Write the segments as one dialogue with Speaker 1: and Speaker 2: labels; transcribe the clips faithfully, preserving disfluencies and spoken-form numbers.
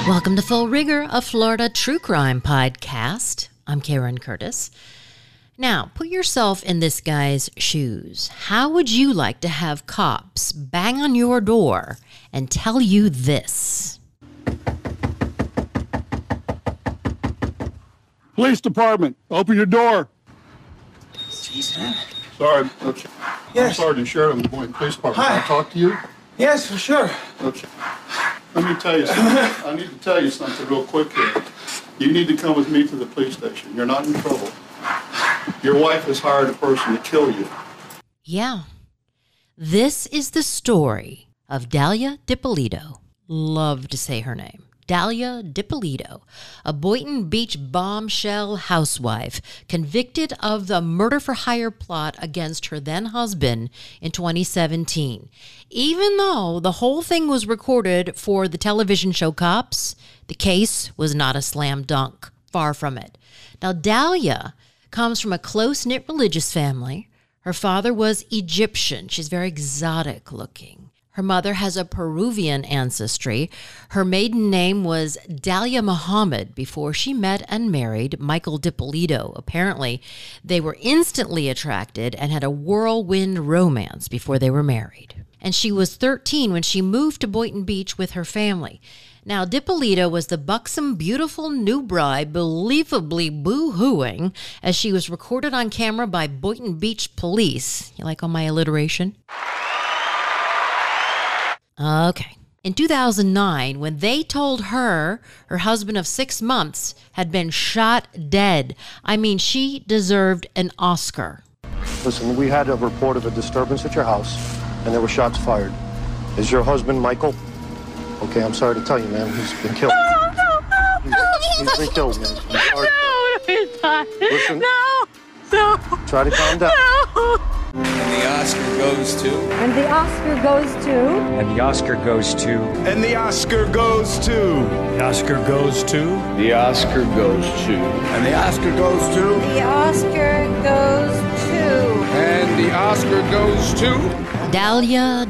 Speaker 1: Welcome to Full Rigor, a Florida true crime podcast. I'm Karen Curtis. Now, put yourself in this guy's shoes. How would you like to have cops bang on your door and tell you this?
Speaker 2: Police department, open your door.
Speaker 3: Jeez, man.
Speaker 2: Sorry, okay.
Speaker 3: Yes.
Speaker 2: I'm Sergeant Sheridan of the Boynton Police Department.
Speaker 3: Hi.
Speaker 2: Can I talk to you?
Speaker 3: Yes, for sure.
Speaker 2: Okay. Let me tell you something. I need to tell you something real quick here. You need to come with me to the police station. You're not in trouble. Your wife has hired a person to kill you.
Speaker 1: Yeah. This is the story of Dalia DiPolito. Love to say her name. Dalia DiPolito, a Boynton Beach bombshell housewife convicted of the murder-for-hire plot against her then-husband in twenty seventeen. Even though the whole thing was recorded for the television show Cops, the case was not a slam dunk. Far from it. Now, Dalia comes from a close-knit religious family. Her father was Egyptian. She's very exotic looking. Her mother has a Peruvian ancestry. Her maiden name was Dalia Muhammad before she met and married Michael DiPolito. Apparently, they were instantly attracted and had a whirlwind romance before they were married. And she was thirteen when she moved to Boynton Beach with her family. Now, DiPolito was the buxom, beautiful new bride, believably boo-hooing as she was recorded on camera by Boynton Beach police. You like all my alliteration? Okay. In two thousand nine, when they told her her husband of six months had been shot dead, I mean, she deserved an Oscar.
Speaker 4: Listen, we had a report of a disturbance at your house, and there were shots fired. Is your husband Michael? Okay, I'm sorry to tell you, man, he's been killed.
Speaker 5: No, no, no,
Speaker 4: He's,
Speaker 5: no,
Speaker 4: he's been killed, man. I'm sorry.
Speaker 5: no, he's not.
Speaker 4: Listen.
Speaker 5: No, no.
Speaker 4: Try to calm down.
Speaker 5: No.
Speaker 3: And the Oscar goes to.
Speaker 6: And the Oscar goes to...
Speaker 7: And the Oscar goes to...
Speaker 8: And the Oscar goes to...
Speaker 7: The Oscar goes to...
Speaker 8: The Oscar goes to... And the Oscar goes to...
Speaker 6: The Oscar goes to...
Speaker 8: And the Oscar goes to...
Speaker 1: Dalia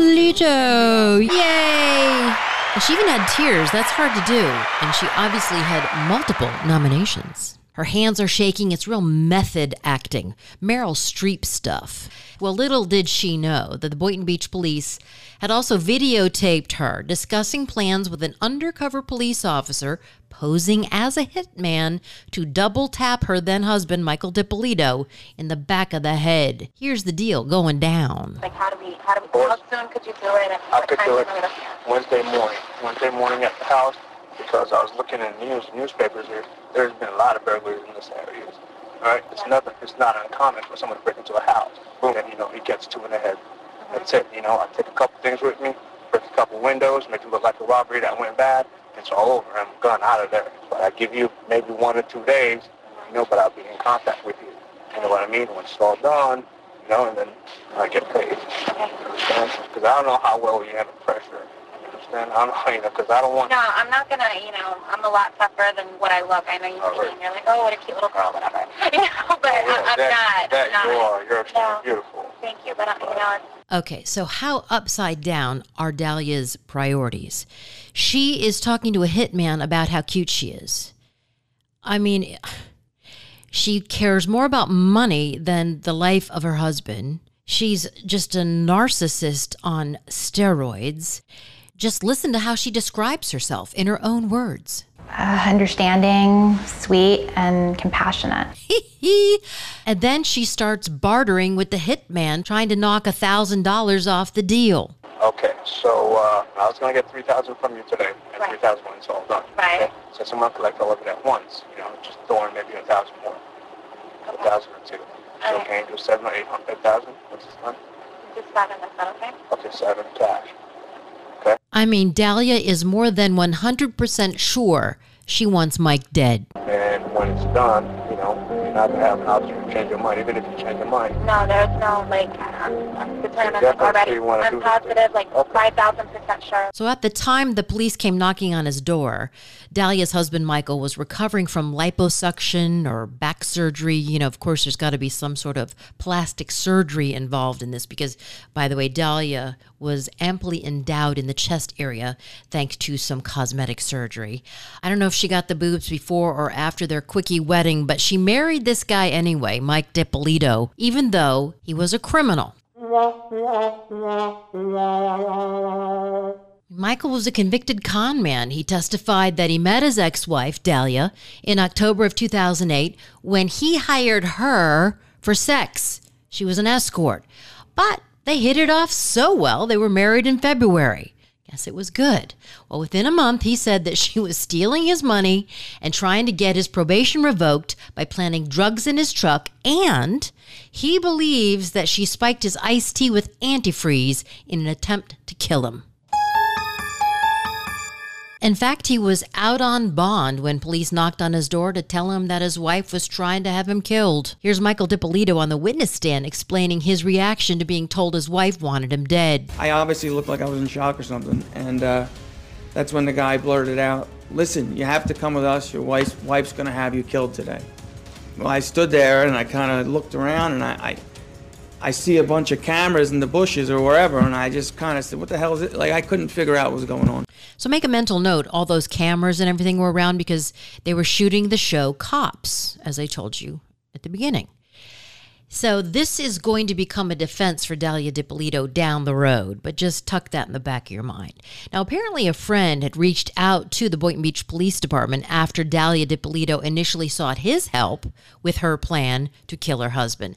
Speaker 1: DiPolito. Yay! And she even had tears. That's hard to do. And she obviously had multiple nominations. Her hands are shaking. It's real method acting. Meryl Streep stuff. Well, little did she know that the Boynton Beach police had also videotaped her discussing plans with an undercover police officer posing as a hitman to double tap her then husband, Michael DiPolito, in the back of the head. Here's the deal going down.
Speaker 9: Like, how do we, how do we, how soon could you do it? And
Speaker 4: I could do it
Speaker 9: gonna...
Speaker 4: Wednesday morning. Wednesday morning at the house, because I was looking in the news, newspapers here. There's been a lot of burglaries in this area. All right, it's nothing. It's not uncommon for someone to break into a house. Boom, and you know he gets two in the head. That's it. You know, I take a couple things with me, break a couple windows, make it look like a robbery that went bad. It's all over. I'm gone out of there. But I give you maybe one or two days, you know, but I'll be in contact with you. You know what I mean? When it's all done, you know, and then I get paid. Understand? Because I don't know how well you handle pressure. I don't know, you know, because I don't want...
Speaker 9: No, I'm not going to, you know, I'm a lot tougher than what I look. I know you
Speaker 4: All
Speaker 9: see
Speaker 4: right.
Speaker 9: and you're like, oh, what a cute little girl, whatever. You know, but
Speaker 4: Oh, yeah,
Speaker 9: I, I'm
Speaker 4: that,
Speaker 9: not.
Speaker 4: That
Speaker 9: I'm not.
Speaker 4: you are. You're extremely
Speaker 9: No.
Speaker 4: beautiful.
Speaker 9: Thank you, but, I, you know, it's...
Speaker 1: Okay, so how upside down are Dalia's priorities? She is talking to a hitman about how cute she is. I mean, she cares more about money than the life of her husband. She's just a narcissist on steroids. Just listen to how she describes herself in her own words.
Speaker 10: Uh, understanding, sweet, and compassionate.
Speaker 1: And then she starts bartering with the hitman, trying to knock a thousand dollars off the deal.
Speaker 4: Okay, so uh, I was going to get three thousand dollars from you today, and
Speaker 9: Right.
Speaker 4: three thousand dollars when it's all done.
Speaker 9: Right.
Speaker 4: Okay? So I'm going to collect all of it at once, you know, just throw in maybe a thousand more. A thousand or two. So
Speaker 9: Okay.
Speaker 4: can you do seven or eight hundred thousand? What's this done?
Speaker 9: Just seven, is that okay?
Speaker 4: Okay, seven cash.
Speaker 1: I mean, Dalia is more than one hundred percent sure she wants Mike dead.
Speaker 4: And when it's done, you know, you're not going to have an option to change your mind, even if you change your mind.
Speaker 9: No, there's no, like, I'm, I'm determined already. I'm positive, like five thousand percent sure.
Speaker 1: So at the time the police came knocking on his door, Dalia's husband Michael was recovering from liposuction or back surgery. You know, of course, there's got to be some sort of plastic surgery involved in this because, by the way, Dalia was amply endowed in the chest area thanks to some cosmetic surgery. I don't know if she got the boobs before or after their quickie wedding, but she married this guy anyway, Mike DiPolito, even though he was a criminal. Michael was a convicted con man. He testified that he met his ex-wife, Dalia, in October of two thousand eight when he hired her for sex. She was an escort. But they hit it off so well, they were married in February. Guess it was good. Well, within a month, he said that she was stealing his money and trying to get his probation revoked by planting drugs in his truck, and he believes that she spiked his iced tea with antifreeze in an attempt to kill him. In fact, he was out on bond when police knocked on his door to tell him that his wife was trying to have him killed. Here's Michael DiPolito on the witness stand explaining his reaction to being told his wife wanted him dead.
Speaker 11: I obviously looked like I was in shock or something, and uh, that's when the guy blurted out, "Listen, you have to come with us. Your wife's, wife's going to have you killed today." Well, I stood there and I kind of looked around and I, I I see a bunch of cameras in the bushes or wherever, and I just kind of said, what the hell is it? Like, I couldn't figure out what was going on.
Speaker 1: So make a mental note, all those cameras and everything were around because they were shooting the show Cops, as I told you at the beginning. So this is going to become a defense for Dalia DiPolito down the road, but just tuck that in the back of your mind. Now, apparently a friend had reached out to the Boynton Beach Police Department after Dalia DiPolito initially sought his help with her plan to kill her husband.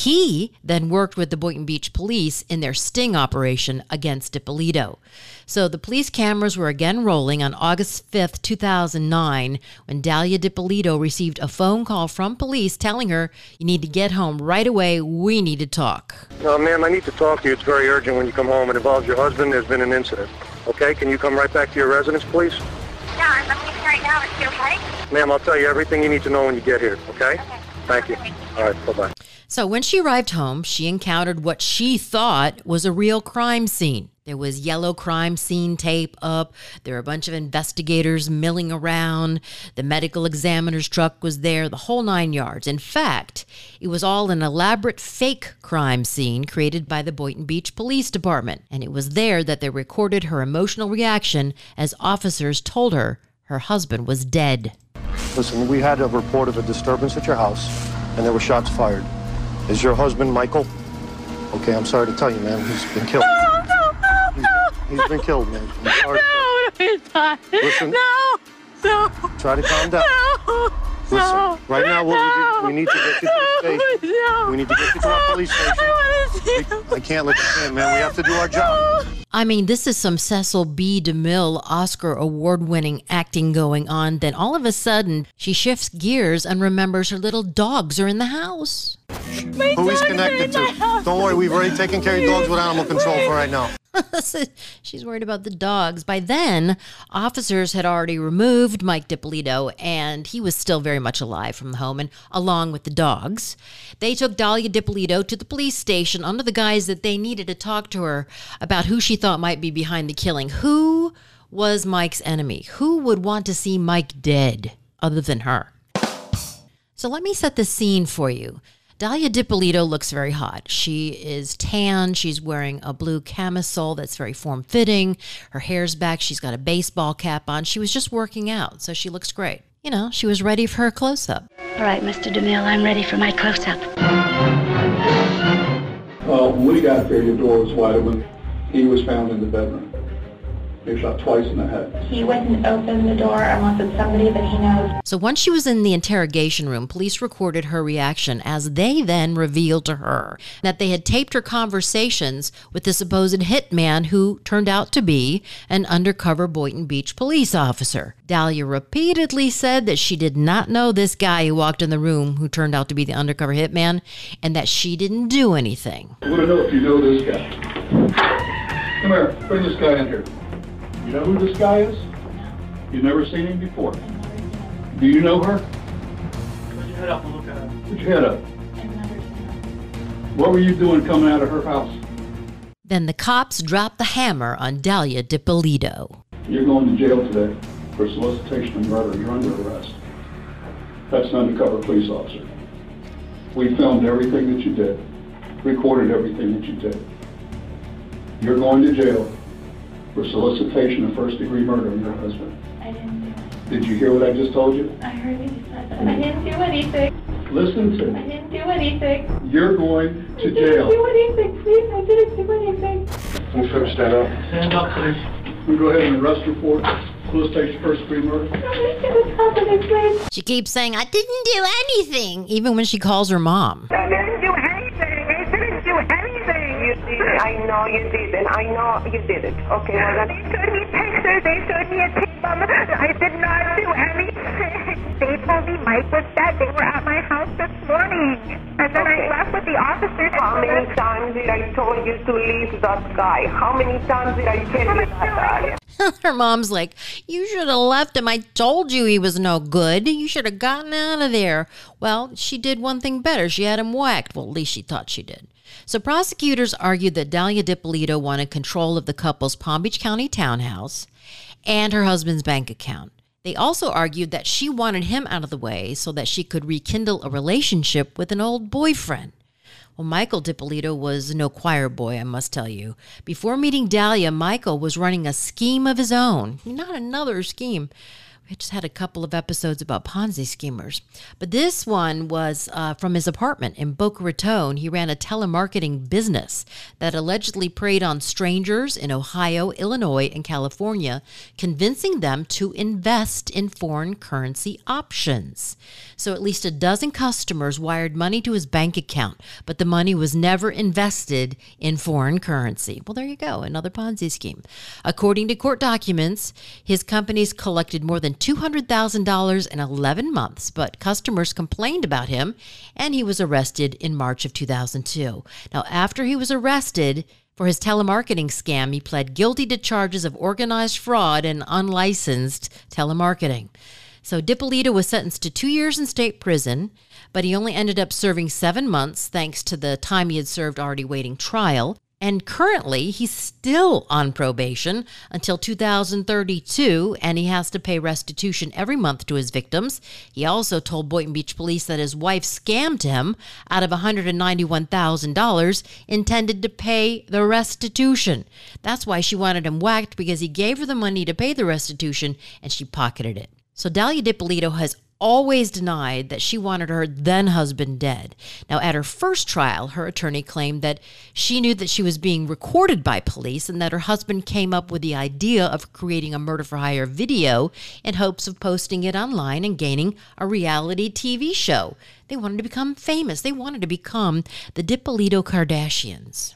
Speaker 1: He then worked with the Boynton Beach Police in their sting operation against DiPolito. So the police cameras were again rolling on August fifth, two thousand nine, when Dalia DiPolito received a phone call from police telling her, "You need to get home right away. We need to talk."
Speaker 4: No, ma'am, I need to talk to you. It's very urgent when you come home. It involves your husband. There's been an incident. Okay, can you come right back to your residence, please?
Speaker 9: Yeah, I'm leaving right now. Is she okay?
Speaker 4: Ma'am, I'll tell you everything you need to know when you get here, okay?
Speaker 9: Okay.
Speaker 4: Thank you. All right, bye-bye.
Speaker 1: So when she arrived home, she encountered what she thought was a real crime scene. There was yellow crime scene tape up. There were a bunch of investigators milling around. The medical examiner's truck was there, the whole nine yards. In fact, it was all an elaborate fake crime scene created by the Boynton Beach Police Department. And it was there that they recorded her emotional reaction as officers told her her husband was dead.
Speaker 12: Listen, we had a report of a disturbance at your house, and there were shots fired. Is your husband Michael? Okay, I'm sorry to tell you, man, he's been killed.
Speaker 5: No, no, no, no.
Speaker 12: He's, he's been killed, man. I'm sorry.
Speaker 5: No, he's not.
Speaker 12: Listen.
Speaker 5: No, no.
Speaker 12: Try to calm down.
Speaker 5: No.
Speaker 12: Listen,
Speaker 5: No.
Speaker 12: right now what
Speaker 5: No.
Speaker 12: we, do, we need to get you to the station.
Speaker 5: No.
Speaker 12: We need to get you to our police station.
Speaker 5: I want to see him.
Speaker 12: I can't let you in, man. We have to do our job.
Speaker 1: I mean, this is some Cecil B. DeMille Oscar award-winning acting going on. Then all of a sudden, she shifts gears and remembers her little dogs are in the house.
Speaker 5: My
Speaker 12: Who he's
Speaker 5: dogs are
Speaker 12: connected
Speaker 5: in my
Speaker 12: to.
Speaker 5: house.
Speaker 12: Don't worry, we've already taken care of your dogs with animal control for right now.
Speaker 1: She's worried about the dogs. By then, officers had already removed Mike DiPolito, and he was still very much alive from the home, and along with the dogs. They took Dalia DiPolito to the police station under the guise that they needed to talk to her about who she thought might be behind the killing. Who was Mike's enemy? Who would want to see Mike dead other than her? So let me set the scene for you. Dalia DiPolito looks very hot. She is tan. She's wearing a blue camisole that's very form-fitting. Her hair's back. She's got a baseball cap on. She was just working out, so she looks great. You know, she was ready for her close-up.
Speaker 13: All right, Mister DeMille, I'm ready for my close-up.
Speaker 2: Well, when we got there, your door was wide open. He was found in the bedroom. He was shot twice in the head.
Speaker 9: He wouldn't open the door unless it's somebody that he knows.
Speaker 1: So once she was in the interrogation room, police recorded her reaction as they then revealed to her that they had taped her conversations with the supposed hitman who turned out to be an undercover Boynton Beach police officer. Dalia repeatedly said that she did not know this guy who walked in the room who turned out to be the undercover hitman and that she didn't do anything.
Speaker 2: I want to know if you know this guy. Come here, bring this guy in here. You know who this guy is? You've never seen him before. Do you know her?
Speaker 3: Put your head up and look at her.
Speaker 2: Put your head up. What were you doing coming out of her house?
Speaker 1: Then the cops dropped the hammer on Dalia DiPolito.
Speaker 2: You're going to jail today for solicitation of murder. You're under arrest. That's an undercover police officer. We filmed everything that you did, recorded everything that you did. You're going to jail for solicitation of first-degree murder of your husband.
Speaker 9: I didn't do it.
Speaker 2: Did you hear what I just told you?
Speaker 9: I heard what you said, but I didn't do anything.
Speaker 2: Listen to
Speaker 9: I
Speaker 2: me.
Speaker 9: didn't do anything.
Speaker 2: You're going to
Speaker 9: I didn't
Speaker 2: jail.
Speaker 9: do anything, please. I didn't do anything.
Speaker 2: Can you stand up? Stand up, please. We go ahead and arrest you for solicitation of first-degree murder.
Speaker 1: She keeps saying, I didn't do anything, even when she calls her mom.
Speaker 14: I didn't do anything. I didn't do anything. You did it. I know you did it. I know you did it. Okay, well, they showed me pictures. They showed me a tape on the... I did not do anything. They told me Mike was dead. They were at my house this morning. And then okay. I left with the officers. How many times did I told you to leave that guy? How many times did I tell you that?
Speaker 1: Her mom's like, you should have left him. I told you he was no good. You should have gotten out of there. Well, she did one thing better. She had him whacked. Well, at least she thought she did. So prosecutors argued that Dalia DiPolito wanted control of the couple's Palm Beach County townhouse and her husband's bank account. They also argued that she wanted him out of the way so that she could rekindle a relationship with an old boyfriend. Well, Michael DiPolito was no choir boy, I must tell you. Before meeting Dalia, Michael was running a scheme of his own. Not another scheme. We just had a couple of episodes about Ponzi schemers. But this one was uh, from his apartment in Boca Raton. He ran a telemarketing business that allegedly preyed on strangers in Ohio, Illinois, and California, convincing them to invest in foreign currency options. So at least a dozen customers wired money to his bank account, but the money was never invested in foreign currency. Well, there you go, another Ponzi scheme. According to court documents, his companies collected more than two hundred thousand dollars in eleven months, but customers complained about him, and he was arrested in March of two thousand two. Now, after he was arrested for his telemarketing scam, he pled guilty to charges of organized fraud and unlicensed telemarketing. So DiPolito was sentenced to two years in state prison, but he only ended up serving seven months thanks to the time he had served already waiting trial. And currently, he's still on probation until two thousand thirty-two, and he has to pay restitution every month to his victims. He also told Boynton Beach police that his wife scammed him out of one hundred ninety-one thousand dollars intended to pay the restitution. That's why she wanted him whacked, because he gave her the money to pay the restitution, and she pocketed it. So Dalia DiPolito has always denied that she wanted her then-husband dead. Now, at her first trial, her attorney claimed that she knew that she was being recorded by police and that her husband came up with the idea of creating a murder-for-hire video in hopes of posting it online and gaining a reality T V show. They wanted to become famous. They wanted to become the DiPolito Kardashians.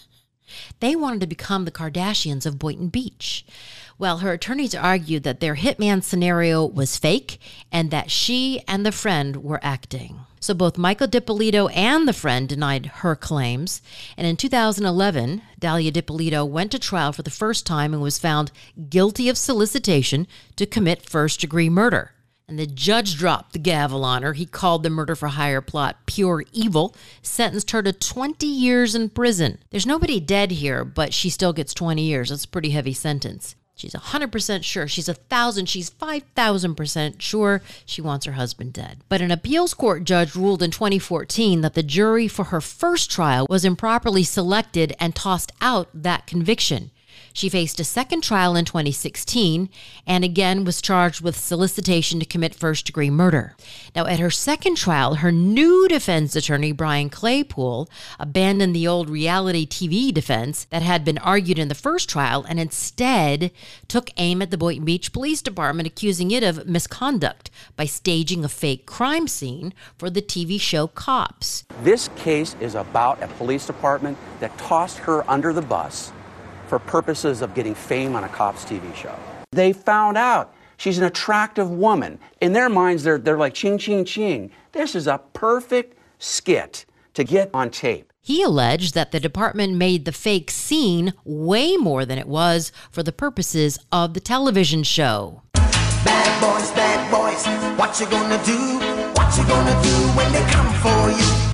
Speaker 1: They wanted to become the Kardashians of Boynton Beach. Well, her attorneys argued that their hitman scenario was fake and that she and the friend were acting. So both Michael DiPolito and the friend denied her claims. And in two thousand eleven, Dalia DiPolito went to trial for the first time and was found guilty of solicitation to commit first-degree murder. And the judge dropped the gavel on her. He called the murder-for-hire plot pure evil, sentenced her to twenty years in prison. There's nobody dead here, but she still gets twenty years. That's a pretty heavy sentence. She's one hundred percent sure. She's one thousand, she's five thousand percent sure she wants her husband dead. But an appeals court judge ruled in twenty fourteen that the jury for her first trial was improperly selected and tossed out that conviction. She faced a second trial in twenty sixteen and again was charged with solicitation to commit first-degree murder. Now, at her second trial, her new defense attorney, Brian Claypool, abandoned the old reality T V defense that had been argued in the first trial and instead took aim at the Boynton Beach Police Department, accusing it of misconduct by staging a fake crime scene for the T V show Cops.
Speaker 15: This case is about a police department that tossed her under the bus for purposes of getting fame on a Cops T V show. They found out she's an attractive woman. In their minds, they're, they're like, ching, ching, ching. This is a perfect skit to get on tape.
Speaker 1: He alleged that the department made the fake scene way more than it was for the purposes of the television show.
Speaker 16: Bad boys, bad boys, what you gonna do? What you gonna do when they come for you?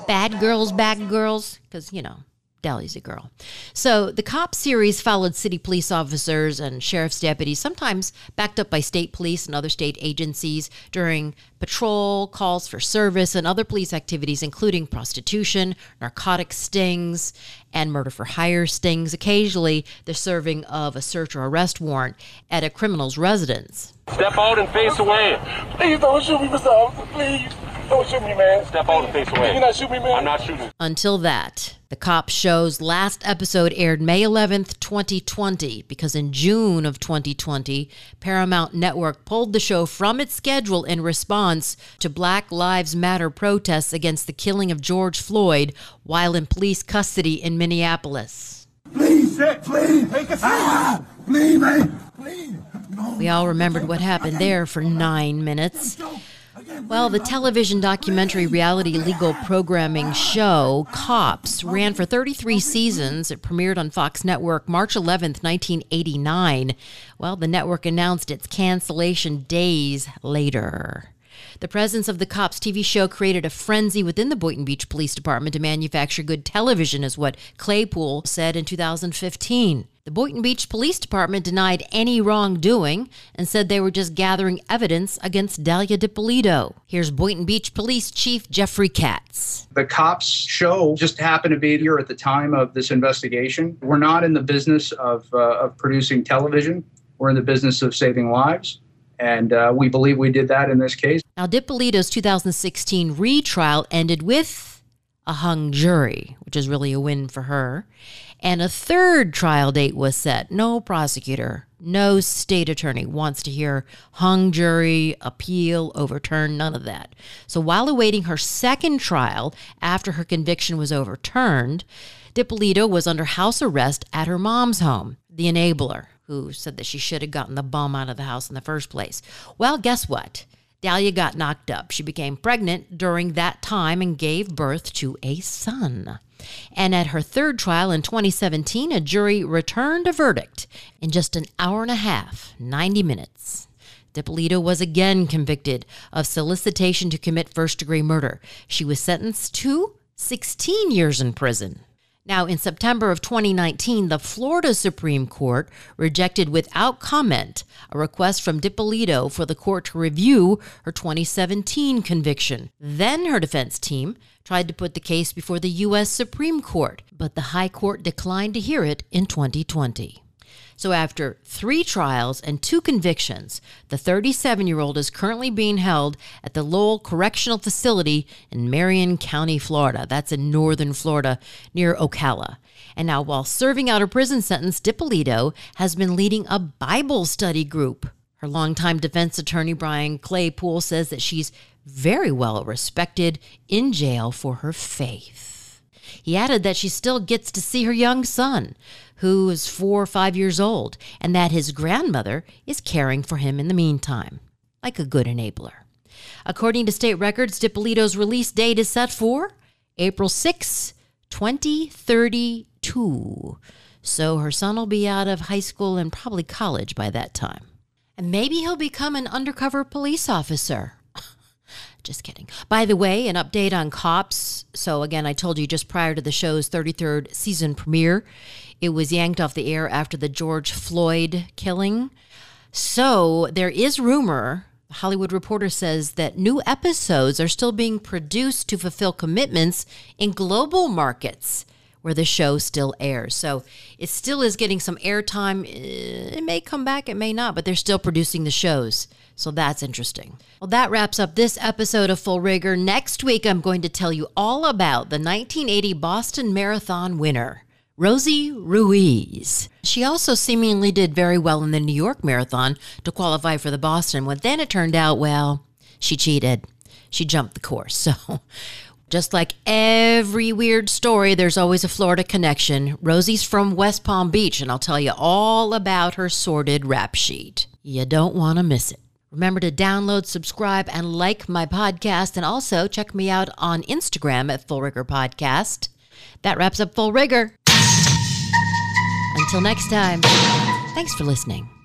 Speaker 1: Bad girls, bad girls, because, you know, Dahlia's a girl. So the Cop series followed city police officers and sheriff's deputies, sometimes backed up by state police and other state agencies during patrol, calls for service, and other police activities, including prostitution, narcotic stings, and murder for hire stings, occasionally the serving of a search or arrest warrant at a criminal's residence.
Speaker 16: Step out and face away.
Speaker 17: Please don't shoot me, Mister Officer. Please. Don't shoot me, man.
Speaker 16: Step out and face away.
Speaker 17: You're not shooting me, man.
Speaker 16: I'm not shooting.
Speaker 1: Until that, the Cop show's last episode aired May eleventh, twenty twenty, because in June of twenty twenty, Paramount Network pulled the show from its schedule in response to Black Lives Matter protests against the killing of George Floyd while in police custody in Minneapolis.
Speaker 17: Please, please, take a ah, please, man. Please. No.
Speaker 1: We all remembered what happened there for nine minutes. Well, the television documentary reality legal programming show Cops ran for thirty-three seasons. It premiered on Fox Network March eleventh, nineteen eighty-nine. Well, the network announced its cancellation days later. The presence of the Cops T V show created a frenzy within the Boynton Beach Police Department to manufacture good television, is what Claypool said in two thousand fifteen. The Boynton Beach Police Department denied any wrongdoing and said they were just gathering evidence against Dalia Dippolito. Here's Boynton Beach Police Chief Jeffrey Katz.
Speaker 18: The Cops show just happened to be here at the time of this investigation. We're not in the business of, uh, of producing television. We're in the business of saving lives. And uh, we believe we did that in this case.
Speaker 1: Now, Dippolito's two thousand sixteen retrial ended with a hung jury, which is really a win for her. And a third trial date was set. No prosecutor, no state attorney wants to hear hung jury, appeal, overturn, none of that. So while awaiting her second trial after her conviction was overturned, Dippolito was under house arrest at her mom's home, the enabler, who said that she should have gotten the bum out of the house in the first place. Well, guess what? Dalia got knocked up. She became pregnant during that time and gave birth to a son. And at her third trial in twenty seventeen, a jury returned a verdict in just an hour and a half, ninety minutes. Dippolito was again convicted of solicitation to commit first-degree murder. She was sentenced to sixteen years in prison. Now, in September of twenty nineteen, the Florida Supreme Court rejected without comment a request from Dippolito for the court to review her twenty seventeen conviction. Then her defense team tried to put the case before the U S Supreme Court, but the High Court declined to hear it in twenty twenty. So after three trials and two convictions, the thirty-seven-year-old is currently being held at the Lowell Correctional Facility in Marion County, Florida. That's in northern Florida, near Ocala. And now, while serving out her prison sentence, Dippolito has been leading a Bible study group. Her longtime defense attorney, Brian Claypool, says that she's very well respected in jail for her faith. He added that she still gets to see her young son, who is four or five years old, and that his grandmother is caring for him in the meantime, like a good enabler. According to state records, Dippolito's release date is set for April sixth, twenty thirty-two. So her son will be out of high school and probably college by that time. And maybe he'll become an undercover police officer. Just kidding. By the way, an update on Cops. So again, I told you just prior to the show's thirty-third season premiere, it was yanked off the air after the George Floyd killing. So there is rumor, the Hollywood Reporter says, that new episodes are still being produced to fulfill commitments in global markets where the show still airs. So it still is getting some airtime. It may come back, it may not, but they're still producing the shows. So that's interesting. Well, that wraps up this episode of Full Rigor. Next week, I'm going to tell you all about the nineteen eighty Boston Marathon winner, Rosie Ruiz. She also seemingly did very well in the New York Marathon to qualify for the Boston one. Then it turned out, well, she cheated. She jumped the course. So just like every weird story, there's always a Florida connection. Rosie's from West Palm Beach, and I'll tell you all about her sordid rap sheet. You don't want to miss it. Remember to download, subscribe, and like my podcast, and also check me out on Instagram at Full Rigor Podcast. That wraps up Full Rigor. Until next time, thanks for listening.